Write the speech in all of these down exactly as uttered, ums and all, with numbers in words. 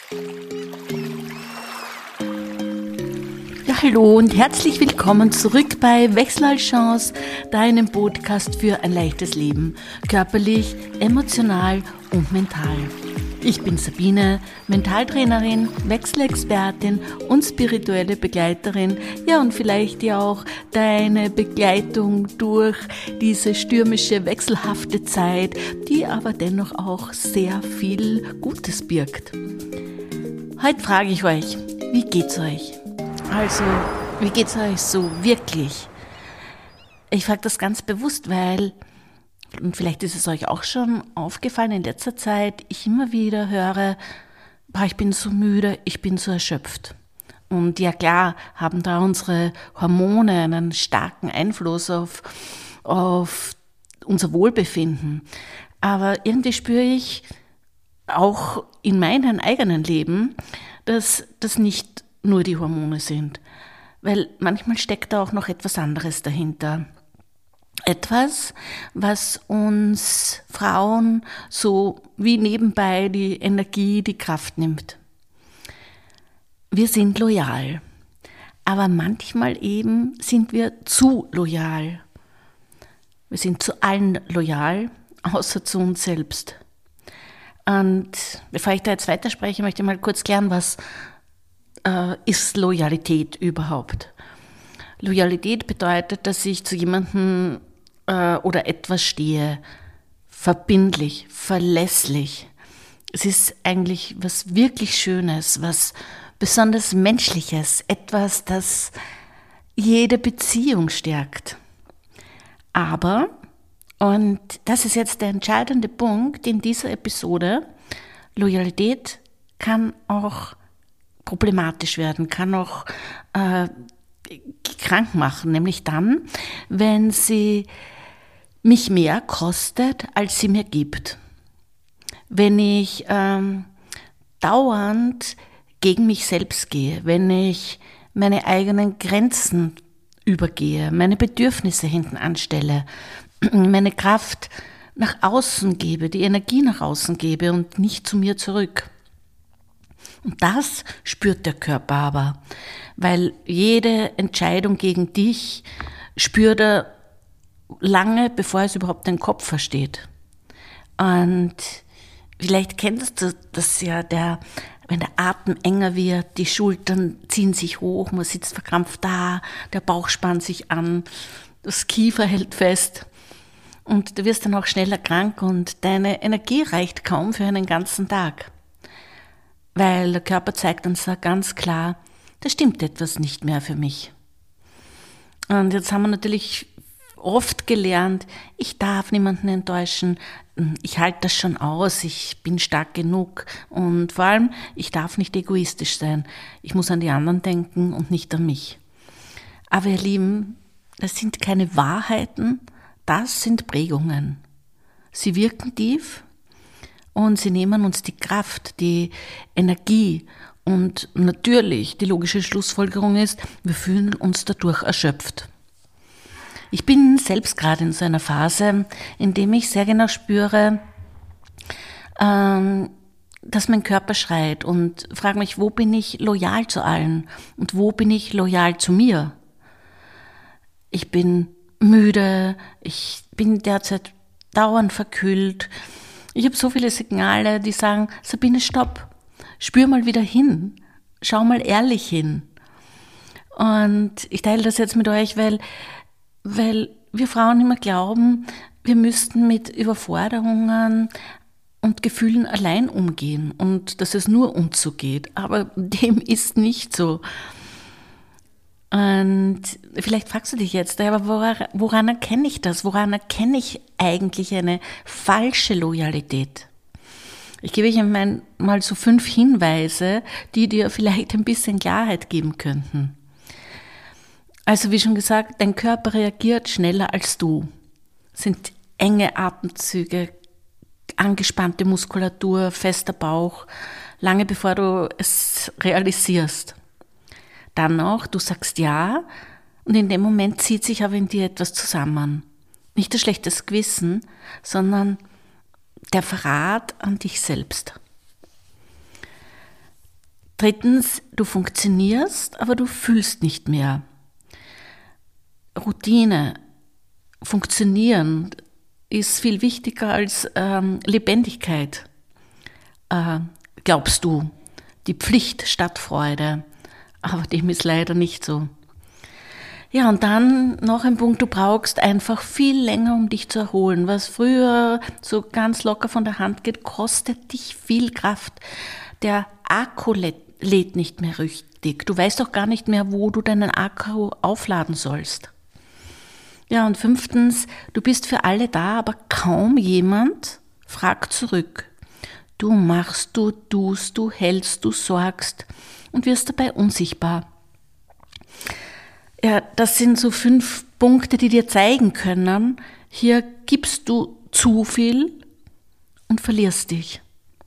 Ja, hallo und herzlich willkommen zurück bei Wechsel als Chance, deinem Podcast für ein leichtes Leben, körperlich, emotional und mental. Ich bin Sabine, Mentaltrainerin, Wechselexpertin und spirituelle Begleiterin, ja und vielleicht ja auch deine Begleitung durch diese stürmische, wechselhafte Zeit, die aber dennoch auch sehr viel Gutes birgt. Heute frage ich euch, wie geht's euch? Also, wie geht's euch so wirklich? Ich frage das ganz bewusst, weil, und vielleicht ist es euch auch schon aufgefallen in letzter Zeit, ich immer wieder höre, boah, ich bin so müde, ich bin so erschöpft. Und ja klar, haben da unsere Hormone einen starken Einfluss auf, auf unser Wohlbefinden. Aber irgendwie spüre ich auch in meinem eigenen Leben, dass das nicht nur die Hormone sind, weil manchmal steckt da auch noch etwas anderes dahinter. Etwas, was uns Frauen so wie nebenbei die Energie, die Kraft nimmt. Wir sind loyal, aber manchmal eben sind wir zu loyal. Wir sind zu allen loyal, außer zu uns selbst. Und bevor ich da jetzt weiterspreche, möchte ich mal kurz klären, was ist Loyalität überhaupt? Loyalität bedeutet, dass ich zu jemandem äh, oder etwas stehe, verbindlich, verlässlich. Es ist eigentlich was wirklich Schönes, was besonders Menschliches, etwas, das jede Beziehung stärkt. Aber, und das ist jetzt der entscheidende Punkt in dieser Episode, Loyalität kann auch problematisch werden, kann auch äh, krank machen, nämlich dann, wenn sie mich mehr kostet, als sie mir gibt. Wenn ich ähm, dauernd gegen mich selbst gehe, wenn ich meine eigenen Grenzen übergehe, meine Bedürfnisse hinten anstelle, meine Kraft nach außen gebe, die Energie nach außen gebe und nicht zu mir zurück. Und das spürt der Körper aber, weil jede Entscheidung gegen dich spürt er lange, bevor es überhaupt den Kopf versteht. Und vielleicht kennst du das ja, der, wenn der Atem enger wird, die Schultern ziehen sich hoch, man sitzt verkrampft da, der Bauch spannt sich an, das Kiefer hält fest und du wirst dann auch schneller krank und deine Energie reicht kaum für einen ganzen Tag. Weil der Körper zeigt uns da ganz klar, da stimmt etwas nicht mehr für mich. Und jetzt haben wir natürlich oft gelernt, ich darf niemanden enttäuschen, ich halte das schon aus, ich bin stark genug und vor allem, ich darf nicht egoistisch sein. Ich muss an die anderen denken und nicht an mich. Aber ihr Lieben, das sind keine Wahrheiten, das sind Prägungen. Sie wirken tief. Und sie nehmen uns die Kraft, die Energie und natürlich die logische Schlussfolgerung ist, wir fühlen uns dadurch erschöpft. Ich bin selbst gerade in so einer Phase, in dem ich sehr genau spüre, ähm, dass mein Körper schreit und frage mich, wo bin ich loyal zu allen und wo bin ich loyal zu mir? Ich bin müde, ich bin derzeit dauernd verkühlt. Ich habe so viele Signale, die sagen, Sabine, stopp, spür mal wieder hin, schau mal ehrlich hin. Und ich teile das jetzt mit euch, weil, weil wir Frauen immer glauben, wir müssten mit Überforderungen und Gefühlen allein umgehen und dass es nur uns so geht. Aber dem ist nicht so. Und vielleicht fragst du dich jetzt, aber woran, woran erkenne ich das? Woran erkenne ich eigentlich eine falsche Loyalität? Ich gebe euch mal so fünf Hinweise, die dir vielleicht ein bisschen Klarheit geben könnten. Also wie schon gesagt, dein Körper reagiert schneller als du. Es sind enge Atemzüge, angespannte Muskulatur, fester Bauch, lange bevor du es realisierst. Dann auch, du sagst ja und in dem Moment zieht sich aber in dir etwas zusammen. Nicht ein schlechtes Gewissen, sondern der Verrat an dich selbst. Drittens, du funktionierst, aber du fühlst nicht mehr. Routine, Funktionieren ist viel wichtiger als ähm, Lebendigkeit. Äh, glaubst du, die Pflicht statt Freude, aber dem ist leider nicht so. Ja, und dann noch ein Punkt, du brauchst einfach viel länger, um dich zu erholen. Was früher so ganz locker von der Hand geht, kostet dich viel Kraft. Der Akku lädt nicht mehr richtig. Du weißt auch gar nicht mehr, wo du deinen Akku aufladen sollst. Ja, und fünftens, du bist für alle da, aber kaum jemand fragt zurück. Du machst, du tust, du hältst, du sorgst und wirst dabei unsichtbar. Ja, das sind so fünf Punkte, die dir zeigen können, hier gibst du zu viel und verlierst dich.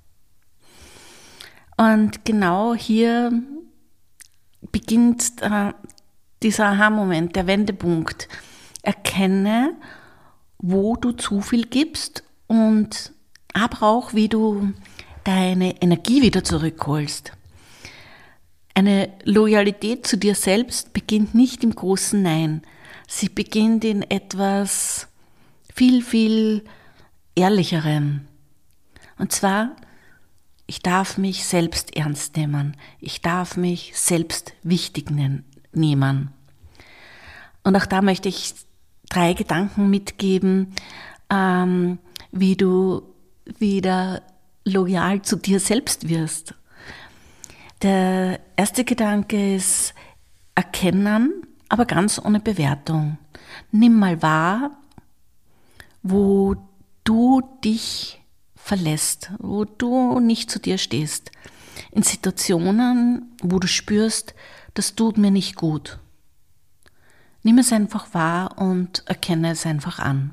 Und genau hier beginnt äh, dieser Aha-Moment, der Wendepunkt. Erkenne, wo du zu viel gibst und aber auch, wie du deine Energie wieder zurückholst. Eine Loyalität zu dir selbst beginnt nicht im großen Nein. Sie beginnt in etwas viel, viel Ehrlicherem. Und zwar, ich darf mich selbst ernst nehmen. Ich darf mich selbst wichtig nehmen. Und auch da möchte ich drei Gedanken mitgeben, ähm, wie du wieder loyal zu dir selbst wirst. Der erste Gedanke ist erkennen, aber ganz ohne Bewertung. Nimm mal wahr, wo du dich verlässt, wo du nicht zu dir stehst. In Situationen, wo du spürst, das tut mir nicht gut. Nimm es einfach wahr und erkenne es einfach an.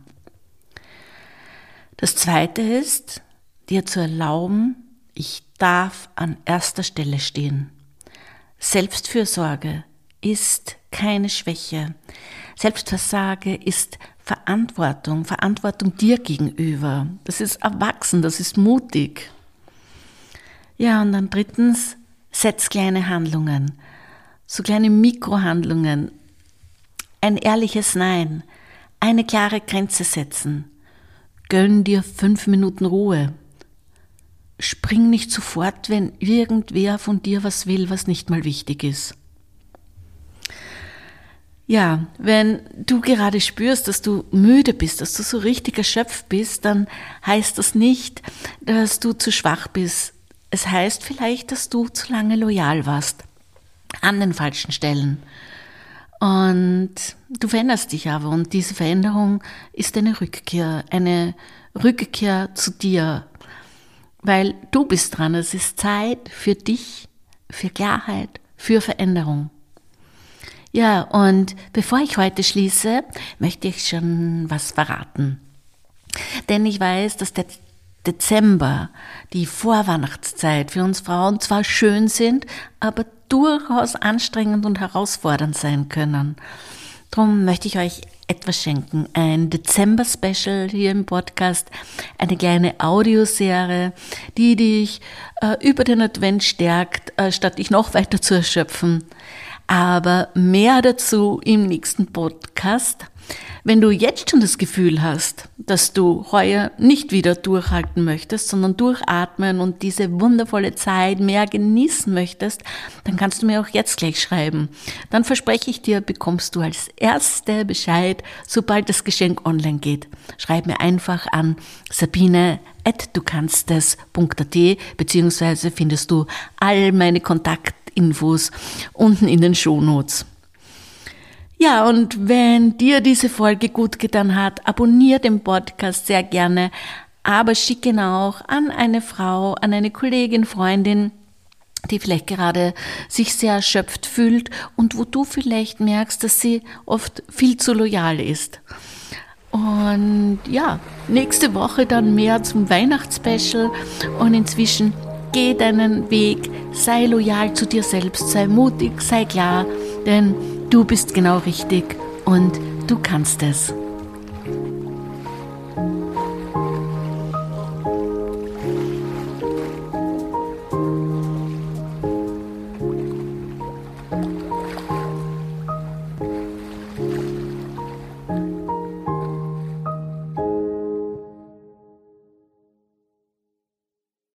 Das zweite ist, dir zu erlauben, ich darf an erster Stelle stehen. Selbstfürsorge ist keine Schwäche. Selbstversorge ist Verantwortung, Verantwortung dir gegenüber. Das ist erwachsen, das ist mutig. Ja, und dann drittens, setz kleine Handlungen, so kleine Mikrohandlungen. Ein ehrliches Nein, eine klare Grenze setzen. Gönn dir fünf Minuten Ruhe. Spring nicht sofort, wenn irgendwer von dir was will, was nicht mal wichtig ist. Ja, wenn du gerade spürst, dass du müde bist, dass du so richtig erschöpft bist, dann heißt das nicht, dass du zu schwach bist. Es heißt vielleicht, dass du zu lange loyal warst. An den falschen Stellen. Und du veränderst dich aber und diese Veränderung ist eine Rückkehr, eine Rückkehr zu dir, weil du bist dran. Es ist Zeit für dich, für Klarheit, für Veränderung. Ja, und bevor ich heute schließe, möchte ich schon was verraten. Denn ich weiß, dass der Dezember, die Vorweihnachtszeit für uns Frauen zwar schön sind, aber durchaus anstrengend und herausfordernd sein können. Darum möchte ich euch etwas schenken. Ein Dezember-Special hier im Podcast, eine kleine Audioserie, die dich äh, über den Advent stärkt, äh, statt dich noch weiter zu erschöpfen. Aber mehr dazu im nächsten Podcast. Wenn du jetzt schon das Gefühl hast, dass du heuer nicht wieder durchhalten möchtest, sondern durchatmen und diese wundervolle Zeit mehr genießen möchtest, dann kannst du mir auch jetzt gleich schreiben. Dann verspreche ich dir, bekommst du als Erste Bescheid, sobald das Geschenk online geht. Schreib mir einfach an sabine at dukannstes punkt at beziehungsweise findest du all meine Kontaktinfos unten in den Shownotes. Ja, und wenn dir diese Folge gut getan hat, abonniere den Podcast sehr gerne, aber schicke ihn auch an eine Frau, an eine Kollegin, Freundin, die vielleicht gerade sich sehr erschöpft fühlt und wo du vielleicht merkst, dass sie oft viel zu loyal ist. Und ja, nächste Woche dann mehr zum Weihnachtsspecial und inzwischen geh deinen Weg, sei loyal zu dir selbst, sei mutig, sei klar, denn du bist genau richtig und du kannst es.